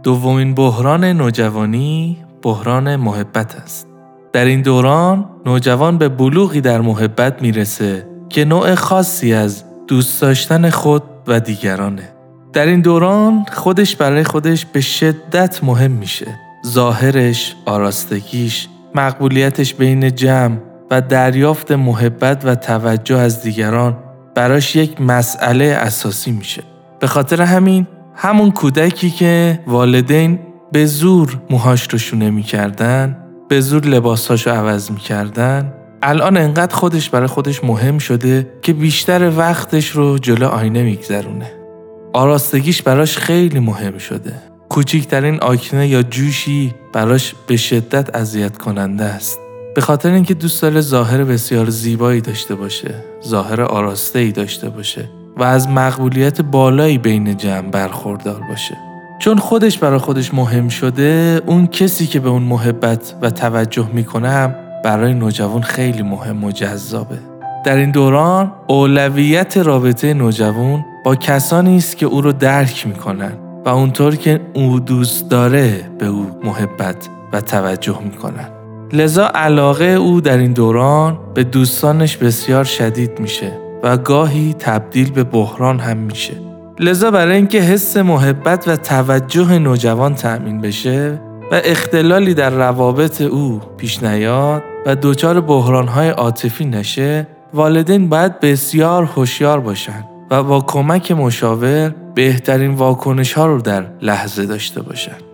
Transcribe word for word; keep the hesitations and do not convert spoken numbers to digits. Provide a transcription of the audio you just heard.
دومین بحران نوجوانی بحران محبت است. در این دوران نوجوان به بلوغی در محبت میرسه که نوع خاصی از دوست داشتن خود و دیگرانه. در این دوران خودش برای خودش به شدت مهم میشه. ظاهرش، آراستگیش، مقبولیتش بین جمع و دریافت محبت و توجه از دیگران براش یک مسئله اساسی میشه. به خاطر همین همون کودکی که والدین به زور موهاش رو شونه میکردن، به زور لباساشو عوض میکردن، الان انقدر خودش برای خودش مهم شده که بیشتر وقتش رو جلو آینه میگذرونه. آراستگیش براش خیلی مهم شده. کوچکترین آکنه یا جوشی براش به شدت اذیت کننده است. به خاطر اینکه دوست داره ظاهر بسیار زیبایی داشته باشه، ظاهر آراسته‌ای داشته باشه و از مقبولیت بالایی بین جمع برخوردار باشه. چون خودش برای خودش مهم شده، اون کسی که به اون محبت و توجه میکنه هم برای نوجوان خیلی مهم و جذابه. در این دوران اولویت رابطه نوجوان با کسانی است که او رو درک میکنن و اونطور که او دوست داره به او محبت و توجه میکنن. لذا علاقه او در این دوران به دوستانش بسیار شدید میشه و گاهی تبدیل به بحران هم میشه. لذا برای اینکه حس محبت و توجه نوجوان تأمین بشه و اختلالی در روابط او پیش نیاد و دچار بحران‌های عاطفی نشه، والدین باید بسیار هوشیار باشن و با کمک مشاور بهترین واکنش‌ها رو در لحظه داشته باشن.